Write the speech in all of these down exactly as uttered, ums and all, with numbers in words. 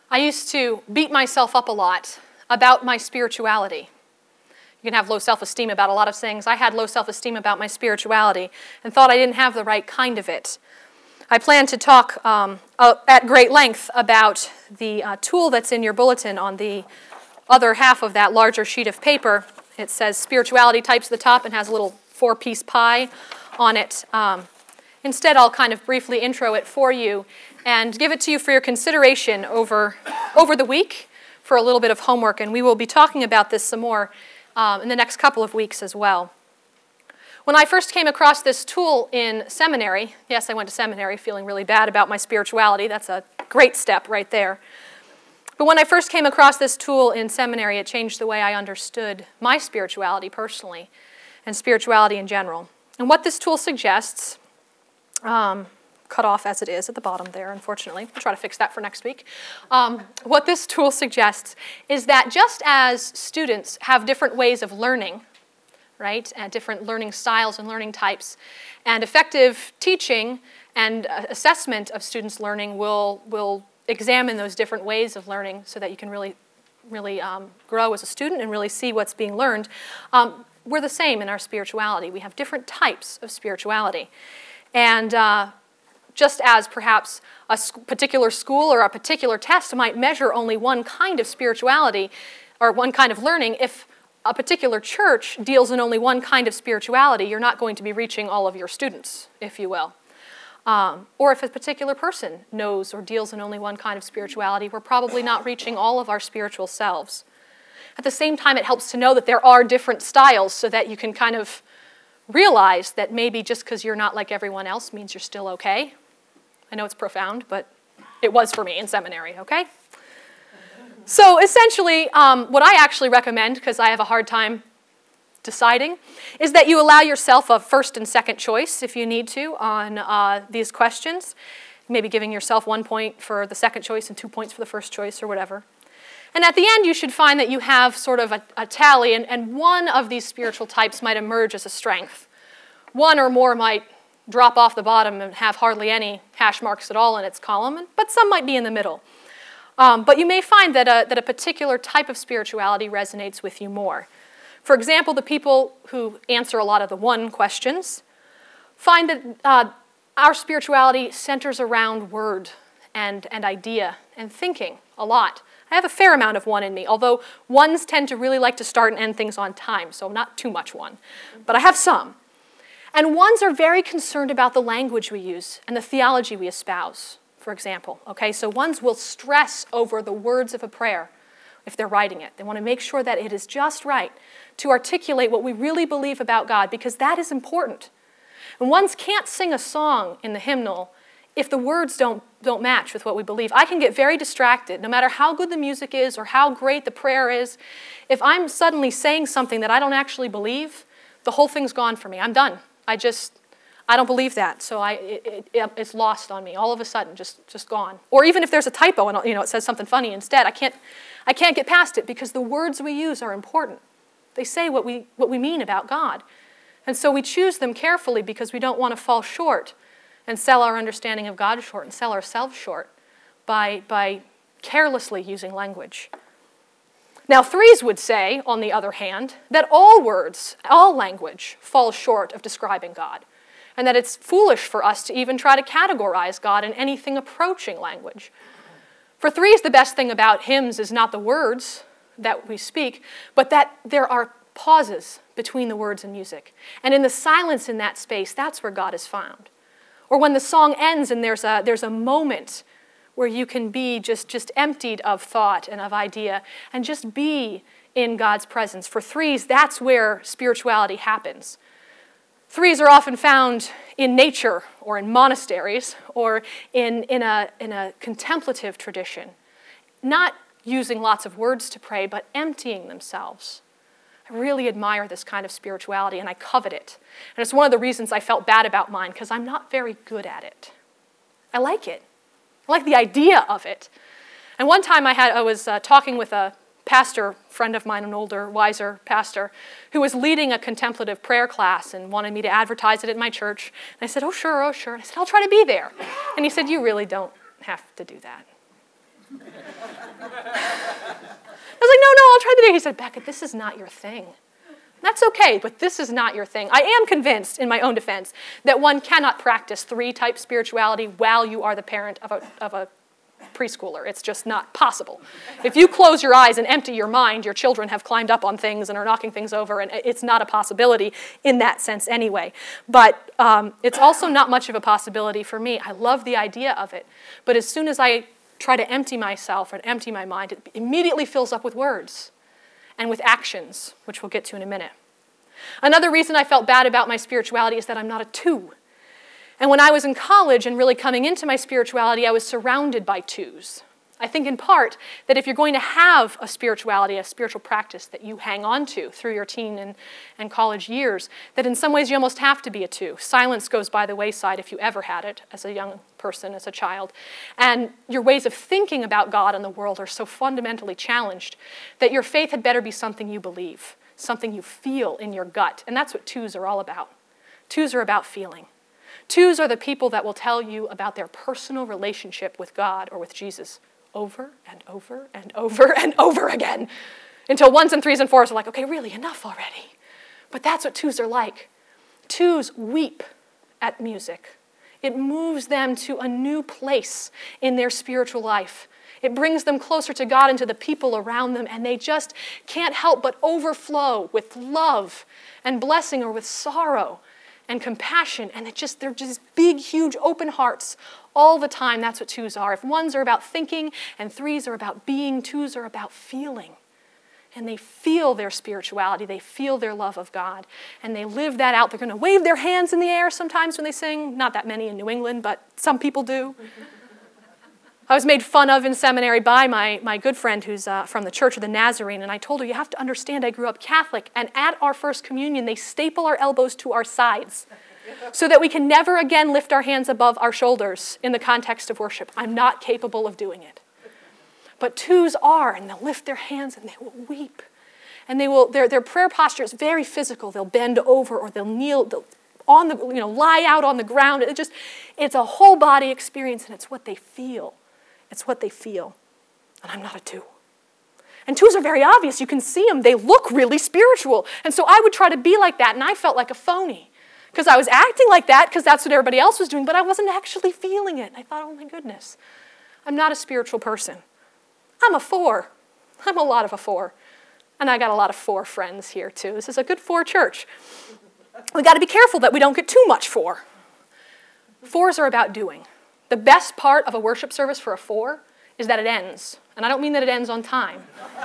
I used to beat myself up a lot about my spirituality. You can have low self-esteem about a lot of things. I had low self-esteem about my spirituality and thought I didn't have the right kind of it. I plan to talk um, uh, at great length about the uh, tool that's in your bulletin on the other half of that larger sheet of paper. It says spirituality types at the top and has a little four-piece pie on it. Um, instead, I'll kind of briefly intro it for you and give it to you for your consideration over, over the week for a little bit of homework. And we will be talking about this some more um, in the next couple of weeks as well. When I first came across this tool in seminary, yes, I went to seminary feeling really bad about my spirituality. That's a great step right there. But when I first came across this tool in seminary, it changed the way I understood my spirituality personally and spirituality in general. And what this tool suggests, um, cut off as it is at the bottom there, unfortunately. We'll try to fix that for next week. Um, what this tool suggests is that just as students have different ways of learning, right, and different learning styles and learning types, and effective teaching and uh, assessment of students' learning will, will examine those different ways of learning so that you can really, really um, grow as a student and really see what's being learned. Um, we're the same in our spirituality. We have different types of spirituality. And uh, just as perhaps a particular school or a particular test might measure only one kind of spirituality or one kind of learning, if a particular church deals in only one kind of spirituality, you're not going to be reaching all of your students, if you will. Um, or if a particular person knows or deals in only one kind of spirituality, we're probably not reaching all of our spiritual selves. At the same time, it helps to know that there are different styles so that you can kind of realize that maybe just because you're not like everyone else means you're still okay. I know it's profound, but it was for me in seminary, okay? So essentially, um, what I actually recommend, because I have a hard time deciding, is that you allow yourself a first and second choice, if you need to, on uh, these questions. Maybe giving yourself one point for the second choice and two points for the first choice or whatever. And at the end, you should find that you have sort of a, a tally, and, and one of these spiritual types might emerge as a strength. One or more might drop off the bottom and have hardly any hash marks at all in its column, but some might be in the middle. Um, but you may find that a, that a particular type of spirituality resonates with you more. For example, the people who answer a lot of the one questions find that uh, our spirituality centers around word and, and idea and thinking a lot. I have a fair amount of one in me, although ones tend to really like to start and end things on time, so not too much one. But I have some. And ones are very concerned about the language we use and the theology we espouse, for example. Okay, so ones will stress over the words of a prayer if they're writing it. They want to make sure that it is just right to articulate what we really believe about God, because that is important. And ones can't sing a song in the hymnal if the words don't, don't match with what we believe. I can get very distracted, no matter how good the music is or how great the prayer is. If I'm suddenly saying something that I don't actually believe, the whole thing's gone for me. I'm done. I just, I don't believe that, so I, it, it, it's lost on me all of a sudden, just, just gone. Or even if there's a typo and you know it says something funny instead, I can't, I can't get past it because the words we use are important. They say what we, what we mean about God. And so we choose them carefully because we don't want to fall short and sell our understanding of God short and sell ourselves short by, by carelessly using language. Now, threes would say, on the other hand, that all words, all language, falls short of describing God, and that it's foolish for us to even try to categorize God in anything approaching language. For threes, the best thing about hymns is not the words that we speak, but that there are pauses between the words and music. And in the silence in that space, that's where God is found. Or when the song ends and there's a, there's a moment where you can be just, just emptied of thought and of idea and just be in God's presence. For threes, that's where spirituality happens. Threes are often found in nature or in monasteries or in, in, a, in a contemplative tradition, not using lots of words to pray, but emptying themselves. I really admire this kind of spirituality, and I covet it. And it's one of the reasons I felt bad about mine, because I'm not very good at it. I like it. I like the idea of it. And one time I, had, I was uh, talking with a pastor, friend of mine, an older, wiser pastor, who was leading a contemplative prayer class and wanted me to advertise it at my church. And I said, oh, sure, oh, sure. And I said, I'll try to be there. And he said, you really don't have to do that. I was like, no, no, I'll try the day. He said, Becca, this is not your thing. That's okay, but this is not your thing. I am convinced, in my own defense, that one cannot practice three-type spirituality while you are the parent of a, of a preschooler. It's just not possible. If you close your eyes and empty your mind, your children have climbed up on things and are knocking things over, and it's not a possibility in that sense anyway. But um, it's also not much of a possibility for me. I love the idea of it, but as soon as I try to empty myself and empty my mind, it immediately fills up with words and with actions, which we'll get to in a minute. Another reason I felt bad about my spirituality is that I'm not a two. And when I was in college and really coming into my spirituality, I was surrounded by twos. I think in part that if you're going to have a spirituality, a spiritual practice that you hang on to through your teen and, and college years, that in some ways you almost have to be a two. Silence goes by the wayside if you ever had it as a young person, as a child. And your ways of thinking about God and the world are so fundamentally challenged that your faith had better be something you believe, something you feel in your gut. And that's what twos are all about. Twos are about feeling. Twos are the people that will tell you about their personal relationship with God or with Jesus over and over and over and over again until ones and threes and fours are like, okay, really, enough already. But that's what twos are like. Twos weep at music. It moves them to a new place in their spiritual life. It brings them closer to God and to the people around them, and they just can't help but overflow with love and blessing or with sorrow and compassion, and it just, they're just big, huge, open hearts all the time. That's what twos are. If ones are about thinking and threes are about being, twos are about feeling. And they feel their spirituality, they feel their love of God, and they live that out. They're going to wave their hands in the air sometimes when they sing. Not that many in New England, but some people do. I was made fun of in seminary by my, my good friend who's uh, from the Church of the Nazarene, and I told her, you have to understand I grew up Catholic, and at our first communion, they staple our elbows to our sides so that we can never again lift our hands above our shoulders in the context of worship. I'm not capable of doing it. But twos are, and they'll lift their hands and they will weep. And they will, their, their prayer posture is very physical. They'll bend over or they'll kneel, they'll on the, you know, lie out on the ground. It just, it's a whole body experience, and it's what they feel. It's what they feel. And I'm not a two. And twos are very obvious. You can see them. They look really spiritual. And so I would try to be like that, and I felt like a phony because I was acting like that because that's what everybody else was doing, but I wasn't actually feeling it. And I thought, oh my goodness, I'm not a spiritual person. I'm a four. I'm a lot of a four. And I got a lot of four friends here too. This is a good four church. We got to be careful that we don't get too much four. Fours are about doing. The best part of a worship service for a four is that it ends. And I don't mean that it ends on time.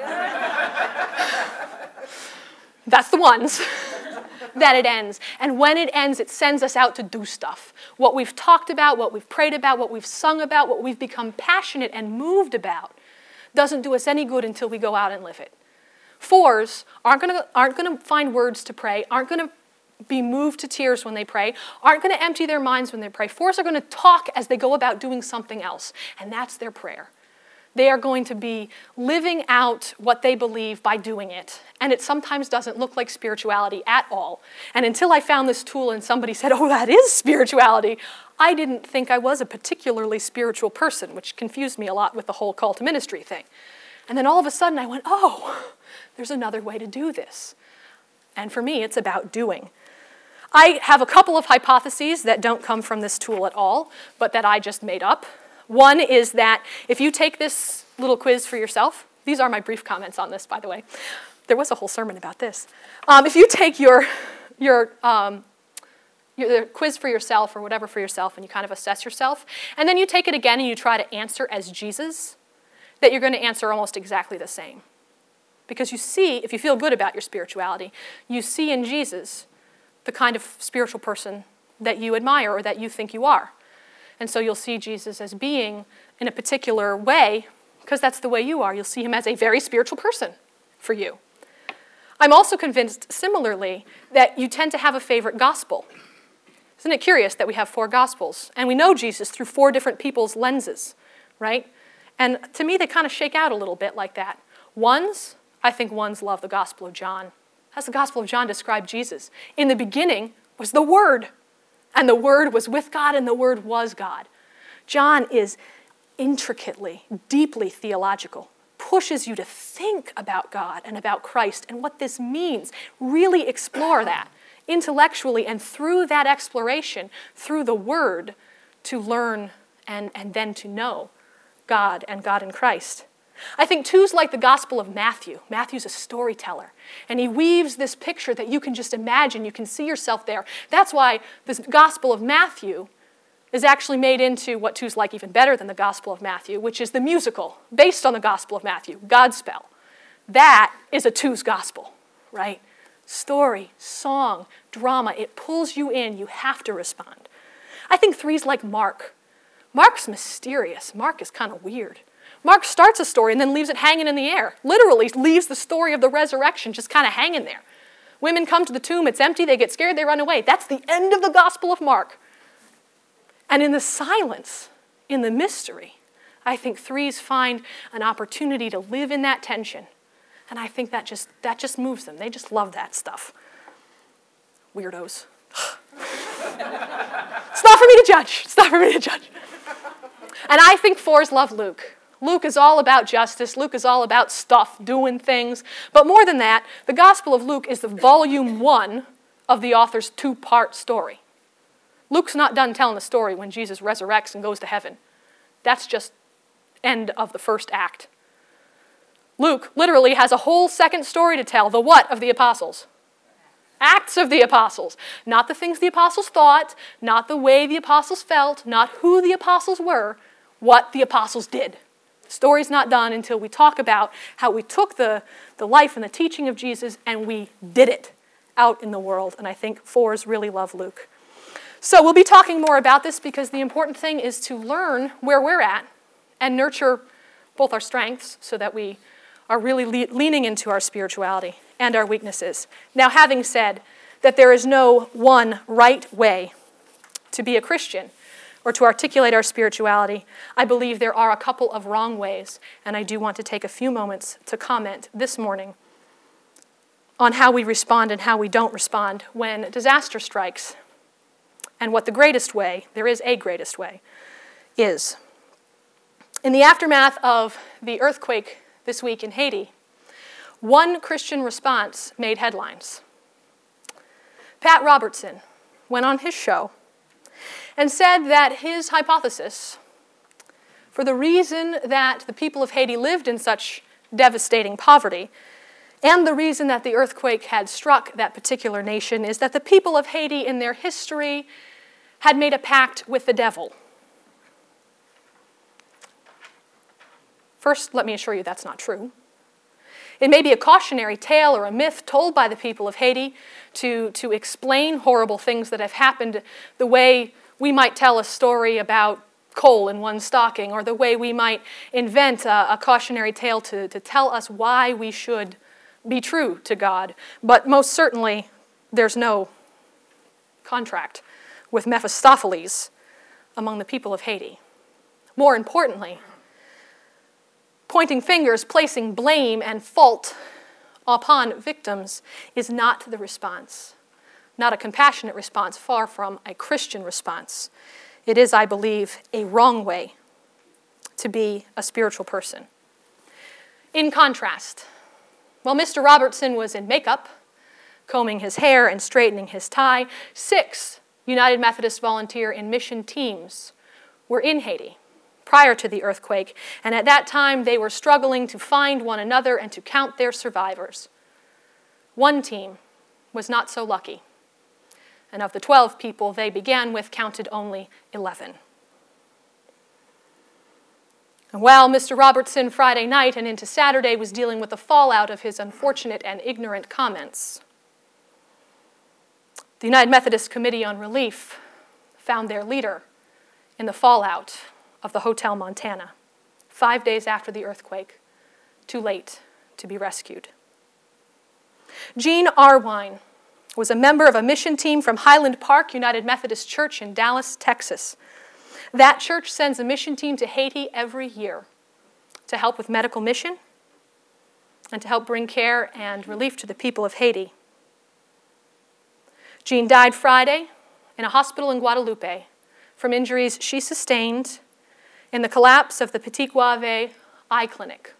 That's the ones. That it ends. And when it ends, it sends us out to do stuff. What we've talked about, what we've prayed about, what we've sung about, what we've become passionate and moved about doesn't do us any good until we go out and live it. Fours aren't going to aren't going to find words to pray, aren't going to be moved to tears when they pray, aren't going to empty their minds when they pray. Fours are going to talk as they go about doing something else, and that's their prayer. They are going to be living out what they believe by doing it, and it sometimes doesn't look like spirituality at all. And until I found this tool and somebody said, oh, that is spirituality, I didn't think I was a particularly spiritual person, which confused me a lot with the whole call to ministry thing. And then all of a sudden I went, oh, there's another way to do this. And for me, it's about doing. I have a couple of hypotheses that don't come from this tool at all, but that I just made up. One is that if you take this little quiz for yourself, these are my brief comments on this, by the way. There was a whole sermon about this. Um, if you take your, your, um, your quiz for yourself or whatever for yourself and you kind of assess yourself, and then you take it again and you try to answer as Jesus, that you're going to answer almost exactly the same. Because you see, if you feel good about your spirituality, you see in Jesus the kind of spiritual person that you admire or that you think you are. And so you'll see Jesus as being in a particular way, because that's the way you are. You'll see him as a very spiritual person for you. I'm also convinced, similarly, that you tend to have a favorite gospel. Isn't it curious that we have four gospels? And we know Jesus through four different people's lenses, right? And to me, they kind of shake out a little bit like that. Ones, I think ones love the Gospel of John. How's the Gospel of John describe Jesus? In the beginning was the Word, and the Word was with God, and the Word was God. John is intricately, deeply theological. pushes you to think about God and about Christ and what this means. Really explore that intellectually, and through that exploration, through the Word, to learn and, and then to know God and God in Christ. I think two's like the Gospel of Matthew. Matthew's a storyteller, and he weaves this picture that you can just imagine. You can see yourself there. That's why this Gospel of Matthew is actually made into what two's like even better than the Gospel of Matthew, which is the musical based on the Gospel of Matthew, Godspell. That is a two's gospel, right? Story, song, drama. It pulls you in. You have to respond. I think three's like Mark. Mark's mysterious. Mark is kind of weird. Mark starts a story and then leaves it hanging in the air. Literally leaves the story of the resurrection just kind of hanging there. Women come to the tomb, it's empty, they get scared, they run away. That's the end of the Gospel of Mark. And in the silence, in the mystery, I think threes find an opportunity to live in that tension. And I think that just, that just moves them. They just love that stuff. Weirdos. It's not for me to judge. It's not for me to judge. And I think fours love Luke. Luke is all about justice. Luke is all about stuff, doing things. But more than that, the Gospel of Luke is the volume one of the author's two-part story. Luke's not done telling the story when Jesus resurrects and goes to heaven. That's just end of the first act. Luke literally has a whole second story to tell. The what of the apostles? Acts of the apostles. Not the things the apostles thought, not the way the apostles felt, not who the apostles were, what the apostles did. The story's not done until we talk about how we took the, the life and the teaching of Jesus and we did it out in the world. And I think fours really love Luke. So we'll be talking more about this because the important thing is to learn where we're at and nurture both our strengths so that we are really le- leaning into our spirituality and our weaknesses. Now, having said that there is no one right way to be a Christian or to articulate our spirituality, I believe there are a couple of wrong ways, and I do want to take a few moments to comment this morning on how we respond and how we don't respond when disaster strikes, and what the greatest way, there is a greatest way, is. In the aftermath of the earthquake this week in Haiti, one Christian response made headlines. Pat Robertson went on his show and said that his hypothesis for the reason that the people of Haiti lived in such devastating poverty and the reason that the earthquake had struck that particular nation is that the people of Haiti in their history had made a pact with the devil. First, let me assure you that's not true. It may be a cautionary tale or a myth told by the people of Haiti to, to explain horrible things that have happened, the way we might tell a story about coal in one stocking, or the way we might invent a, a cautionary tale to, to tell us why we should be true to God. But most certainly, there's no contract with Mephistopheles among the people of Haiti. More importantly, pointing fingers, placing blame and fault upon victims is not the response. Not a compassionate response, far from a Christian response. It is, I believe, a wrong way to be a spiritual person. In contrast, while Mister Robertson was in makeup, combing his hair and straightening his tie, six United Methodist volunteer and mission teams were in Haiti prior to the earthquake, and at that time they were struggling to find one another and to count their survivors. One team was not so lucky, and of the twelve people they began with counted only eleven. And while Mister Robertson Friday night and into Saturday was dealing with the fallout of his unfortunate and ignorant comments, the United Methodist Committee on Relief found their leader in the fallout of the Hotel Montana, five days after the earthquake, too late to be rescued. Gene Arwine was a member of a mission team from Highland Park United Methodist Church in Dallas, Texas. That church sends a mission team to Haiti every year to help with medical mission and to help bring care and relief to the people of Haiti. Gene died Friday in a hospital in Guadalupe from injuries she sustained in the collapse of the Petit Guave Eye Clinic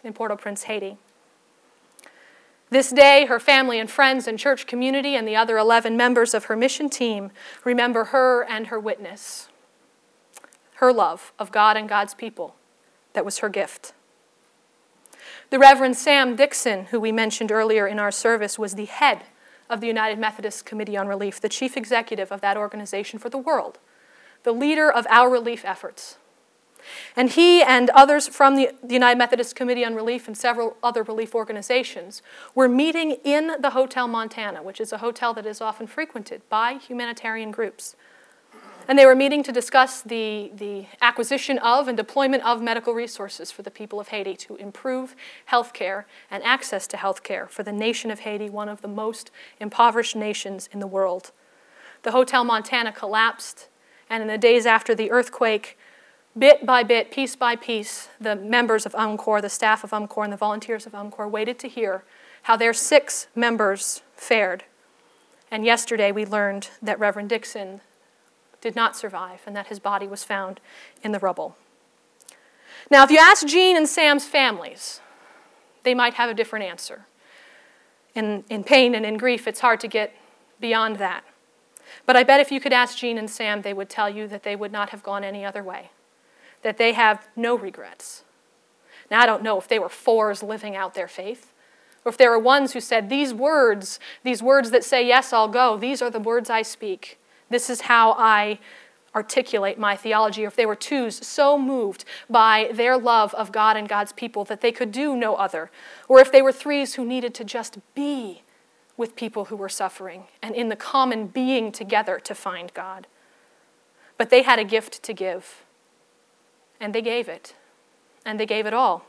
in Port-au-Prince, Haiti. This day, her family and friends and church community and the other eleven members of her mission team remember her and her witness, her love of God and God's people. That was her gift. The Reverend Sam Dixon, who we mentioned earlier in our service, was the head of the United Methodist Committee on Relief, the chief executive of that organization for the world, the leader of our relief efforts. And he and others from the, the United Methodist Committee on Relief and several other relief organizations were meeting in the Hotel Montana, which is a hotel that is often frequented by humanitarian groups. And they were meeting to discuss the, the acquisition of and deployment of medical resources for the people of Haiti to improve health care and access to health care for the nation of Haiti, one of the most impoverished nations in the world. The Hotel Montana collapsed, and in the days after the earthquake, bit by bit, piece by piece, the members of UMCOR, the staff of UMCOR, and the volunteers of UMCOR waited to hear how their six members fared. And yesterday we learned that Reverend Dixon did not survive and that his body was found in the rubble. Now, if you ask Jean and Sam's families, they might have a different answer. In, in pain and in grief, it's hard to get beyond that. But I bet if you could ask Jean and Sam, they would tell you that they would not have gone any other way, that they have no regrets. Now, I don't know if they were fours living out their faith, or if there were ones who said, these words, these words that say, yes, I'll go, these are the words I speak. This is how I articulate my theology. Or if they were twos so moved by their love of God and God's people that they could do no other. Or if they were threes who needed to just be with people who were suffering and in the common being together to find God. But they had a gift to give. And they gave it. And they gave it all.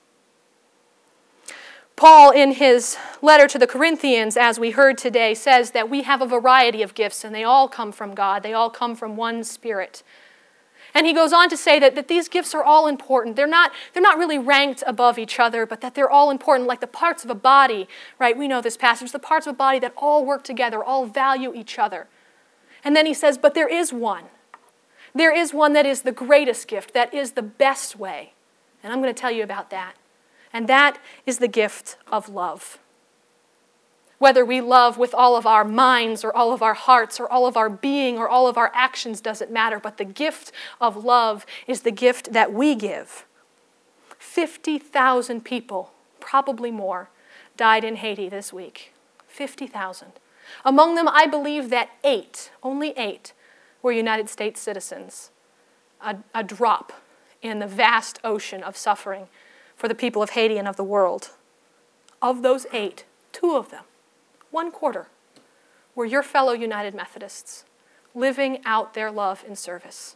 Paul, in his letter to the Corinthians, as we heard today, says that we have a variety of gifts, and they all come from God. They all come from one Spirit. And he goes on to say that, that these gifts are all important. They're not, they're not really ranked above each other, but that they're all important, like the parts of a body, right? We know this passage, the parts of a body that all work together, all value each other. And then he says, but there is one. There is one that is the greatest gift, that is the best way. And I'm going to tell you about that. And that is the gift of love. Whether we love with all of our minds or all of our hearts or all of our being or all of our actions doesn't matter, but the gift of love is the gift that we give. fifty thousand people, probably more, died in Haiti this week. fifty thousand. Among them, I believe that eight, only eight, were United States citizens. A, a drop in the vast ocean of suffering for the people of Haiti and of the world. Of those eight, two of them, one quarter, were your fellow United Methodists living out their love in service.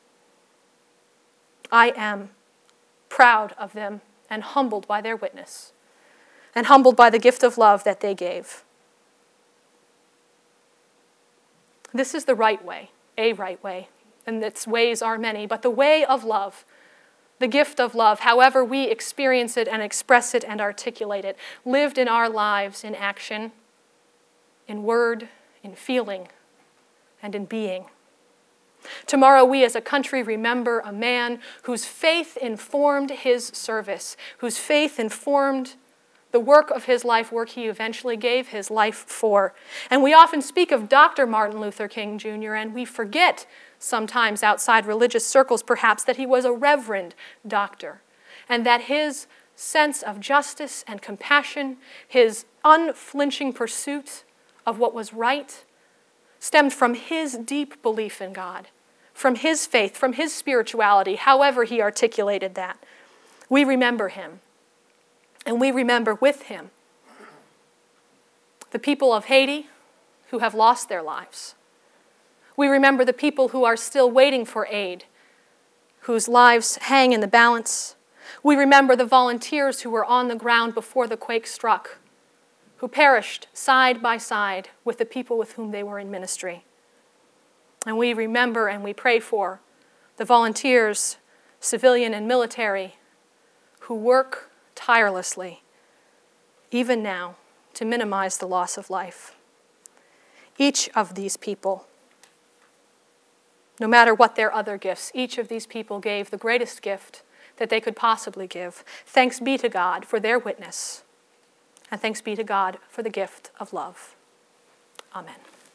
I am proud of them and humbled by their witness and humbled by the gift of love that they gave. This is the right way, a right way, and its ways are many, but the way of love, the gift of love, however we experience it and express it and articulate it, lived in our lives in action, in word, in feeling, and in being. Tomorrow we as a country remember a man whose faith informed his service, whose faith informed the work of his life, work he eventually gave his life for. And we often speak of Doctor Martin Luther King Junior, and we forget sometimes outside religious circles perhaps that he was a reverend doctor, and that his sense of justice and compassion, his unflinching pursuit of what was right, stemmed from his deep belief in God, from his faith, from his spirituality, however he articulated that. We remember him, and we remember with him the people of Haiti who have lost their lives. We remember the people who are still waiting for aid, whose lives hang in the balance. We remember the volunteers who were on the ground before the quake struck, who perished side by side with the people with whom they were in ministry. And we remember and we pray for the volunteers, civilian and military, who work tirelessly, even now, to minimize the loss of life. Each of these people, no matter what their other gifts, each of these people gave the greatest gift that they could possibly give. Thanks be to God for their witness, and thanks be to God for the gift of love. Amen.